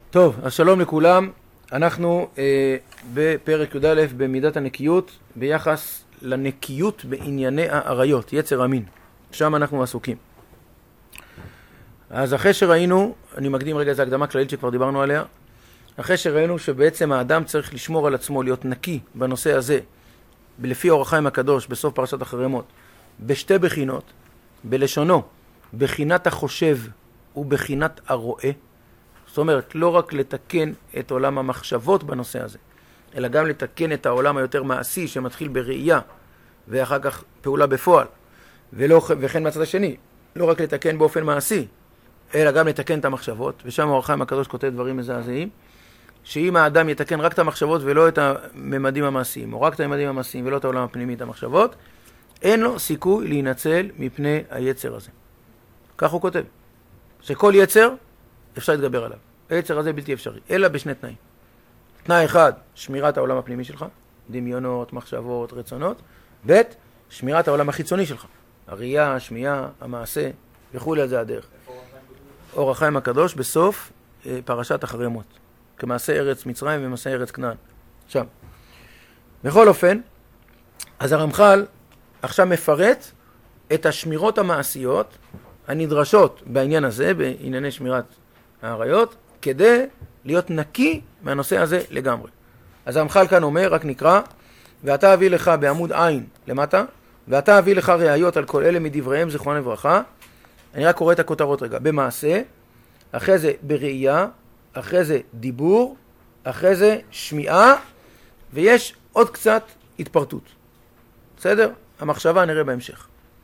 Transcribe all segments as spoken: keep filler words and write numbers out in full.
טוב, אז שלום לכולם. אנחנו אה, בפרק י' א' במידת הנקיות ביחס לנקיות בענייני העריות, יצר המין. שם אנחנו עסוקים. אז אחרי שראינו, אני מקדים רגע איזו הקדמה כללית שכבר דיברנו עליה, אחרי שראינו שבעצם האדם צריך לשמור על עצמו, להיות נקי בנושא הזה, לפי אור החיים הקדוש בסוף פרשת אחרי מות, בשתי בחינות, בלשונו, בחינת החושב ובחינת הרואה. זאת אומרת, לא רק לתקן את עולם המחשבות בנושא הזה, אלא גם לתקן את העולם היותר מעשי שמתחיל בראייה ואחר כך פעולה בפועל, ולא, וכן מהצד השני, לא רק לתקן באופן מעשי, אלא גם לתקן את המחשבות. ושם אור החיים הקדוש כותב דברים מזעזעים, שאם האדם יתקן רק את המחשבות ולא את הממדים המעשיים, או רק את הממדים המעשיים ולא את העולם הפנימי, את המחשבות, אין לו סיכוי להינצל מפני היצר הזה. כך הוא כותב, שכל יצר אפשר להתגבר עליו. היצר הזה בלתי אפשרי, אלא בשני תנאים. תנאי אחד, שמירת העולם הפנימי שלך, דמיונות, מחשבות, רצונות. ב', שמירת העולם החיצוני שלך, הראייה, השמיעה, המעשה, וכו'. על זה הדרך. אור החיים הקדוש בסוף פרשת אחרי מות, כמעשה ארץ מצרים ומעשה ארץ כנען. שם. בכל אופן, אז הרמח"ל עכשיו מפרט את השמירות המעשיות הנדרשות בעניין הזה, בענייני שמירת העריות, כדי להיות נקי מהנושא הזה לגמרי. אז הרמח"ל כאן אומר, רק נקרא, ואתה אביא לך בעמוד עין למטה, ואתה אביא לך ראיות על כל אלה מדבריהם זכרון לברכה. אני רק קורא את הכותרות רגע. במעשה, אחרי זה בראייה, אחרי זה דיבור, אחרי זה שמיעה, ויש עוד קצת התפרטות. בסדר? המחשבה נראה בהמשך.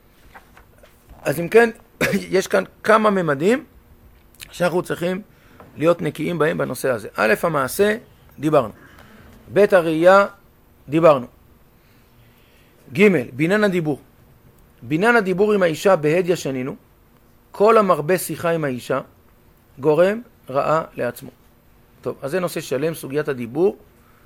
אז אם כן, יש כאן כמה ממדים שאנחנו צריכים להיות נקיים בהם בנושא הזה. א', המעשה, דיברנו. ב', הראייה, דיברנו. ג', בניין הדיבור. בניין הדיבור עם האישה בהדיה שנינו. כל המרבה שיחה עם האישה גורם רעה לעצמו. טוב, אז זה נושא שלם, סוגיית הדיבור.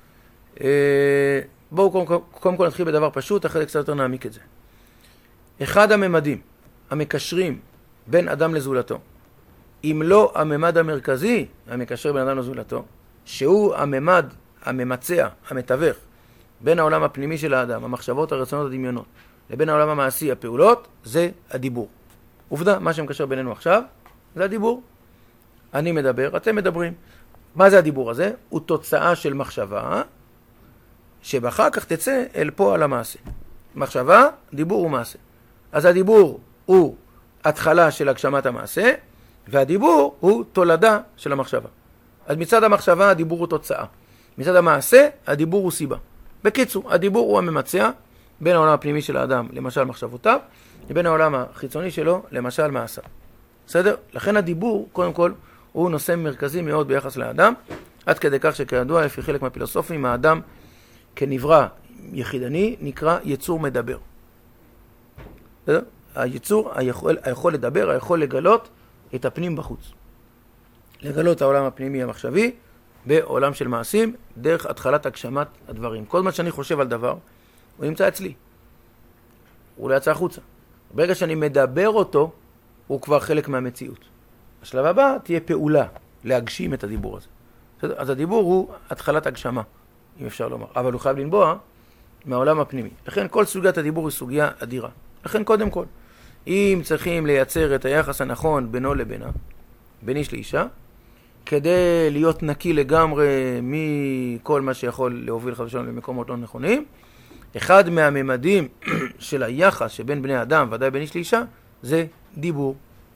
בואו קודם, קודם כל נתחיל בדבר פשוט, אחרי קצת יותר נעמיק את זה. אחד הממדים המקשרים בין אדם לזולתו, אם לא הממד המרכזי המקשר בין אדם לזולתו, שהוא הממד הממצע, המתווך, בין העולם הפנימי של האדם, המחשבות, הרצונות, הדמיונות, לבין העולם המעשי, הפעולות, זה הדיבור. עובדה, מה שמקשר בינינו עכשיו, זה הדיבור. אני מדבר, אתם מדברים. מה זה הדיבור הזה? הוא תוצאה של מחשבה, שבאחר כך תצא אל פועל המעשה. מחשבה, דיבור ומעשה. אז הדיבור הוא התחלה של הגשמת המעשה, והדיבור הוא תולדה של המחשבה. אז מצד המחשבה הדיבור הוא תוצאה. מצד המעשה הדיבור הוא סיבה. בקיצור, הדיבור הוא הממצע בין העולם הפנימי של האדם, למשל מחשבותיו, לבין העולם החיצוני שלו, למשל מעשיו. בסדר? לכן הדיבור, קודם כל, הוא נושא מרכזי מאוד ביחס לאדם, עד כדי כך שכידוע, לפי חלק מהפילוסופים, האדם כנברא יחידני נקרא יצור מדבר. בסדר? היצור היכול, היכול לדבר, היכול לגלות את הפנים בחוץ. לגלות את העולם הפנימי המחשבי בעולם של מעשים, דרך התחלת הגשמת הדברים. כל מה שאני חושב על דבר, הוא נמצא אצלי. הוא לא יצא החוצה. ברגע שאני מדבר אותו, הוא כבר חלק מהמציאות. השלב הבא תהיה פעולה, להגשים את הדיבור הזה. אז הדיבור הוא התחלת הגשמה, אם אפשר לומר. אבל הוא חייב לנבוע מהעולם הפנימי. לכן כל סוגיית הדיבור היא סוגיה אדירה. לכן קודם כל, אם צריכים לייצר את היחס הנכון בינו לבינה, בין איש לאישה, כדי להיות נקי לגמרי מכל מה שיכול להוביל חס ושלום למקומות לא נכונים, אחד מהממדים של היחס שבין בני אדם, ודאי בין איש לאישה, זה דיבור.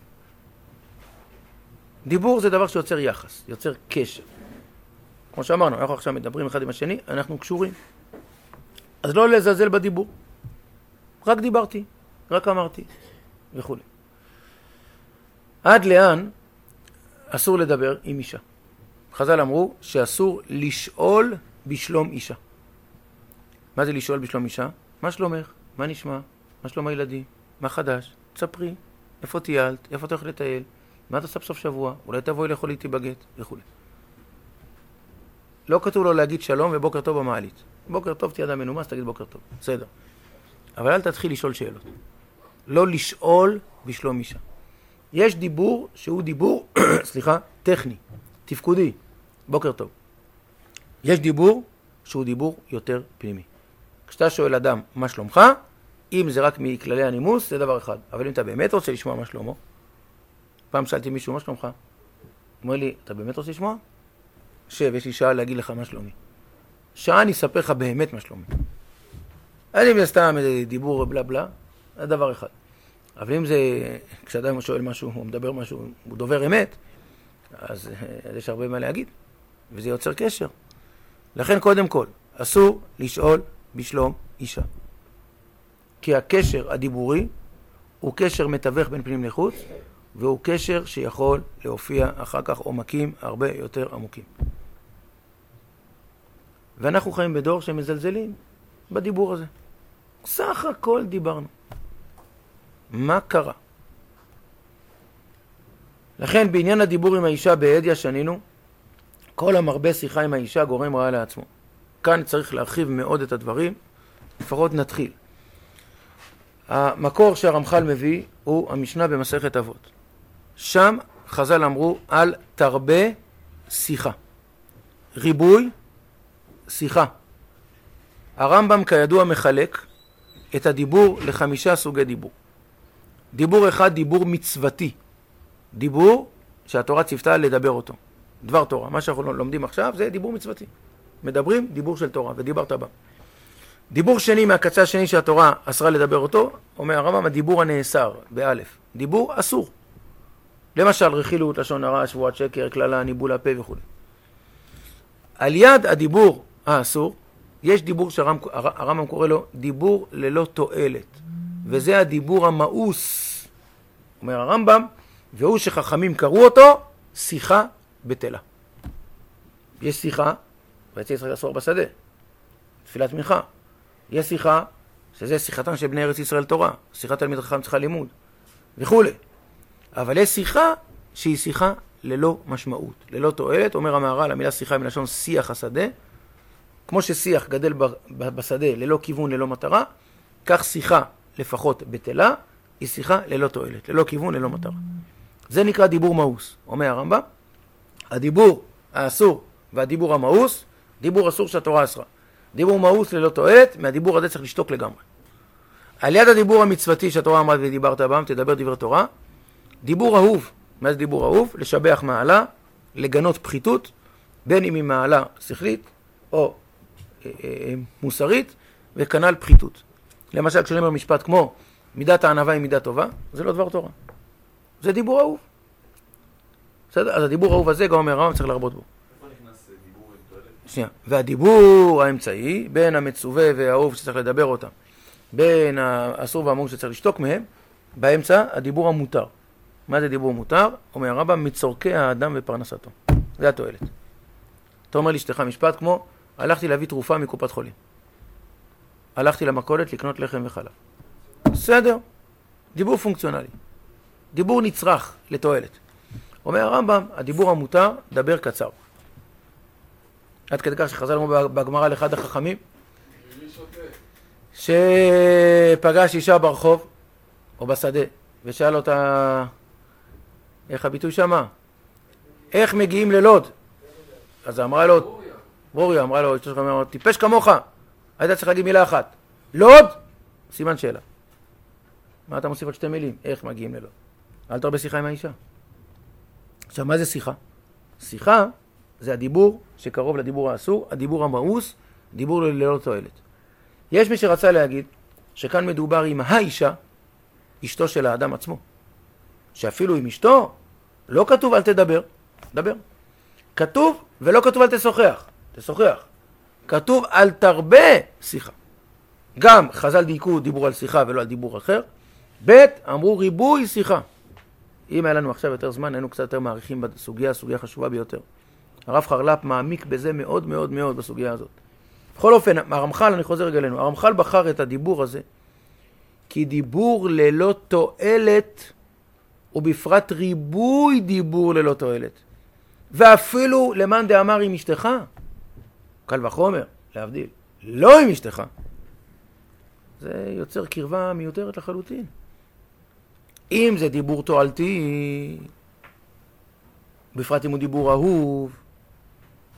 דיבור זה דבר שיוצר יחס, יוצר קשר. כמו שאמרנו, אנחנו עכשיו מדברים אחד עם השני, אנחנו קשורים. אז לא לזלזל בדיבור. רק דיברתי, רק אמרתי, וכו'. עד לאן אסור לדבר עם אישה? חז"ל אמרו שאסור לשאול בשלום אישה. מה זה לשאול בשלום אישה? מה שלומך? מה נשמע? מה שלום הילדים? מה חדש? תספרי. איפה טיילת? איפה אתה הולך לטייל? מה אתה עושה בסוף שבוע? אולי תבואי לאכול איתי בגט? וכו'. לא כתוב לו להגיד שלום ובוקר טוב במעלית. בוקר טוב תהיה אדם מנומס, תגיד בוקר טוב. בסדר. אבל אל תתחיל לשאול שאלות. לא לשאול בשלום אישה. יש דיבור שהוא דיבור, סליחה, טכני, תפקודי, בוקר טוב. יש דיבור שהוא דיבור יותר פנימי. כשאתה שואל אדם מה שלומך, אם זה רק מכללי הנימוס, זה דבר אחד. אבל אם אתה באמת רוצה לשמוע מה שלמה, פעם שאלתי מישהו מה שלומך, הוא אומר לי, אתה באמת רוצה לשמוע? שב, יש לי שעה להגיד לך מה שלומי. שעה אני אספר לך באמת מה שלומי. אני אם זה סתם דיבור בלה בלה, זה דבר אחד. אבל אם זה, כשאדם שואל משהו, הוא מדבר משהו, הוא דובר אמת, אז יש הרבה מה להגיד, וזה יוצר קשר. לכן קודם כל, אסור לשאול בשלום אישה. כי הקשר הדיבורי הוא קשר מתווך בין פנים לחוץ, והוא קשר שיכול להופיע אחר כך עומקים הרבה יותר עמוקים. ואנחנו חיים בדור שמזלזלים בדיבור הזה. סך הכל דיברנו. מה קרה? לכן בעניין הדיבור עם האישה בעדיה שנינו, כל המרבה שיחה עם האישה גורם רעה לעצמו. כאן צריך להרחיב מאוד את הדברים, לפחות נתחיל. המקור שהרמח"ל מביא הוא המשנה במסכת אבות. שם חז"ל אמרו על תרבה שיחה. ריבוי שיחה. הרמב"ם כידוע מחלק את הדיבור לחמישה סוגי דיבור. דיבור אחד, דיבור מצוותי. דיבור שהתורה ציוותה לדבר אותו. דבר תורה. מה שאנחנו לומדים עכשיו זה דיבור מצוותי. מדברים דיבור של תורה, ודיברת בה. דיבור שני מהקצה השני שהתורה אסרה לדבר אותו, אומר הרמב"ם, הדיבור הנאסר, באלף. דיבור אסור. למשל, רכילות, לשון הרע, שבועת שקר, כללה, ניבול הפה וכו'. על יד הדיבור האסור, יש דיבור שהרמב"ם קורא לו דיבור ללא תועלת. וזה הדיבור המאוס. אומר הרמב"ם, והוא שחכמים קראו אותו, שיחה בטלה. יש שיחה, ויצא ישראל אסור בשדה, תפילת מנחה. יש שיחה, שזה שיחתם של בני ארץ ישראל תורה, שיחת תלמיד חכם צריכה לימוד, וכו'. אבל יש שיחה שהיא שיחה ללא משמעות, ללא תועלת. אומר המהר"ל, המילה שיחה היא מלשון שיח השדה. כמו ששיח גדל בשדה ללא כיוון, ללא מטרה, כך שיחה לפחות בטלה, היא שיחה ללא תועלת, ללא כיוון, ללא מטרה. זה נקרא דיבור מאוס. אומר הרמב"ם, הדיבור האסור והדיבור המאוס, דיבור אסור שהתורה אסרה. דיבור מאוס ללא תועלת, מהדיבור הזה צריך לשתוק לגמרי. על יד הדיבור המצוותי שהתורה אמרה ודיברת בם, תדבר דבר תורה. דיבור אהוב, מה זה דיבור אהוב? לשבח מעלה, לגנות פחיתות, בין אם היא מעלה שכלית או אה, אה, מוסרית, וכנ"ל פחיתות. למשל, כשאני אומר משפט כמו מידת הענווה היא מידה טובה, זה לא דבר תורה. זה דיבור אהוב. בסדר? אז הדיבור האהוב הזה, גם אומר הרמב"ם, צריך להרבות בו. איפה נכנס דיבור עם תועלת? שנייה. והדיבור האמצעי, בין המצווה והאהוב שצריך לדבר אותם, בין האסור והמאוס שצריך לשתוק מהם, באמצע הדיבור המותר. מה זה דיבור מותר? אומר הרמב"ם, מצורכי האדם ופרנסתו. זה התועלת. אתה אומר לאשתך משפט כמו, הלכתי להביא תרופה מקופת חולים. הלכתי למכולת לקנות לחם וחלב. בסדר. דיבור פונקציונלי. דיבור נצרך לתועלת. אומר הרמב"ם, הדיבור המותר, דבר קצר. עד כדי כך שחז"ל אמרו בגמרא לאחד החכמים, שפגש אישה ברחוב או בשדה, ושאל אותה, איך הביטוי שמה? איך מגיעים ללוד? אז אמרה לו, ברוריה, אמרה לו, טיפש כמוך, היית צריך להגיד מילה אחת. לוד? סימן שאלה. מה אתה מוסיף עוד שתי מילים? איך מגיעים ללוד? אל תרבה שיחה עם האישה. עכשיו, מה זה שיחה? שיחה זה הדיבור שקרוב לדיבור האסור, הדיבור המאוס, דיבור ללא תועלת. יש מי שרצה להגיד שכאן מדובר עם האישה, אשתו של האדם עצמו. שאפילו עם אשתו לא כתוב אל תדבר, דבר. כתוב ולא כתוב אל תשוחח, תשוחח. כתוב אל תרבה שיחה. גם חז"ל דייקו דיבור על שיחה ולא על דיבור אחר. ב' אמרו ריבוי שיחה. אם היה לנו עכשיו יותר זמן, היינו קצת יותר מעריכים בסוגיה, הסוגיה חשובה ביותר. הרב חרל"פ מעמיק בזה מאוד מאוד מאוד בסוגיה הזאת. בכל אופן, הרמח"ל, אני חוזר רגע אלינו, הרמח"ל בחר את הדיבור הזה, כי דיבור ללא תועלת, ובפרט ריבוי דיבור ללא תועלת. ואפילו למאן דאמר עם אשתך, קל וחומר, להבדיל, לא עם אשתך. זה יוצר קרבה מיותרת לחלוטין. אם זה דיבור תועלתי, בפרט אם הוא דיבור אהוב,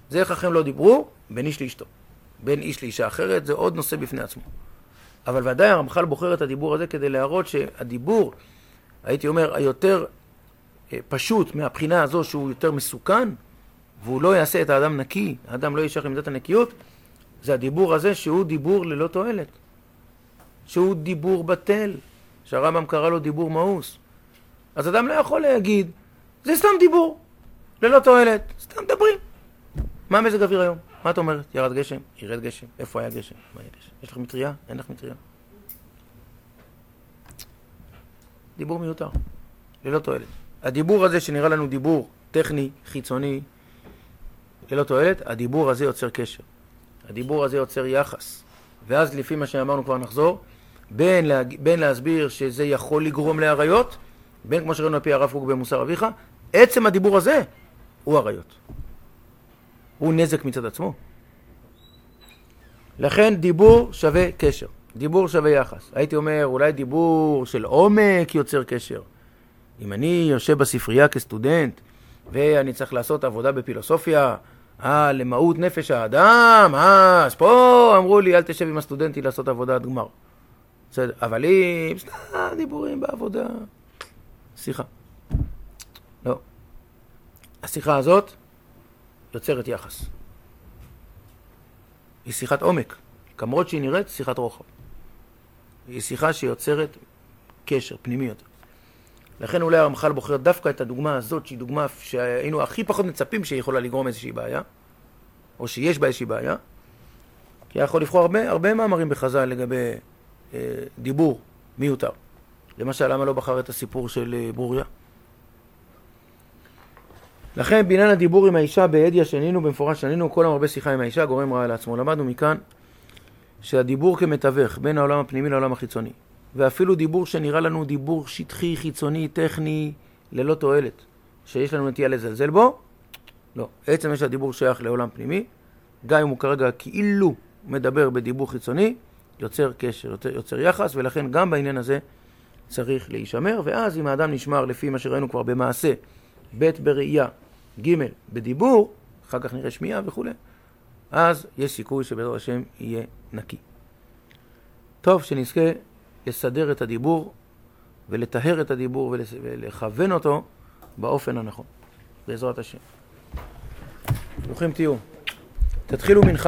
זה איך חכם לא דיברו בין איש לאשתו. בין איש לאישה אחרת, זה עוד נושא בפני עצמו. אבל ודאי הרמח"ל בוחר את הדיבור הזה כדי להראות שהדיבור, הייתי אומר, היותר פשוט מהבחינה הזו שהוא יותר מסוכן, והוא לא יעשה את האדם נקי, האדם לא יישאר עם מידת הנקיות, זה הדיבור הזה שהוא דיבור ללא תועלת. שהוא דיבור בטל, שהרמב"ם קרא לו דיבור מאוס. אז אדם לא יכול להגיד, זה סתם דיבור, ללא תועלת, סתם דברים. מה מזג אוויר היום? מה את אומרת? ירד גשם? ירד גשם. איפה היה גשם? מה היה גשם? יש לך מטריה? אין לך מטריה. דיבור מיותר, ללא תועלת. הדיבור הזה שנראה לנו דיבור טכני, חיצוני, ללא תועלת, הדיבור הזה יוצר קשר. הדיבור הזה יוצר יחס. ואז לפי מה שאמרנו כבר נחזור, בין, לה, בין להסביר שזה יכול לגרום לעריות, בין כמו שראינו על פי הרב קוק במוסר אביך, עצם הדיבור הזה הוא עריות. הוא נזק מצד עצמו. לכן דיבור שווה קשר. דיבור שווה יחס. הייתי אומר, אולי דיבור של עומק יוצר קשר. אם אני יושב בספרייה כסטודנט, ואני צריך לעשות עבודה בפילוסופיה, אה, למהות נפש האדם, אה, אז פה אמרו לי, אל תשב עם הסטודנטי לעשות עבודת גמר. בסדר, אבל אם, סתם דיבורים בעבודה, שיחה. לא. השיחה הזאת יוצרת יחס. היא שיחת עומק, כמרות שהיא נראית שיחת רוחב. היא שיחה שיוצרת קשר פנימי יותר. לכן אולי הרמח"ל בוחר דווקא את הדוגמה הזאת, שהיא דוגמה שהיינו הכי פחות מצפים שהיא יכולה לגרום איזושהי בעיה, או שיש בה איזושהי בעיה, כי יכול לבחור הרבה, הרבה מאמרים בחז"ל לגבי אה, דיבור מיותר. למשל, למה לא בחר את הסיפור של אה, ברוריה? לכן בעניין הדיבור עם האישה בהדיא שנינו, במפורש שנינו, כל המרבה שיחה עם האישה גורם רע לעצמו. למדנו מכאן שהדיבור כמתווך בין העולם הפנימי לעולם החיצוני, ואפילו דיבור שנראה לנו דיבור שטחי, חיצוני, טכני, ללא תועלת, שיש לנו נטייה לזלזל בו, לא. עצם יש הדיבור שייך לעולם פנימי, גם אם הוא כרגע כאילו מדבר בדיבור חיצוני, יוצר קשר, יוצר, יוצר יחס, ולכן גם בעניין הזה צריך להישמר, ואז אם האדם נשמר לפי מה שראינו כבר במעשה, ב' בראייה, ג' בדיבור, אחר כך נראה שמיעה וכו', אז יש סיכוי שבעזרת השם יהיה נקי. טוב, שנזכה לסדר את הדיבור ולטהר את הדיבור ולכוון אותו באופן הנכון. בעזרת השם. ברוכים תהיו. תתחילו מנחה.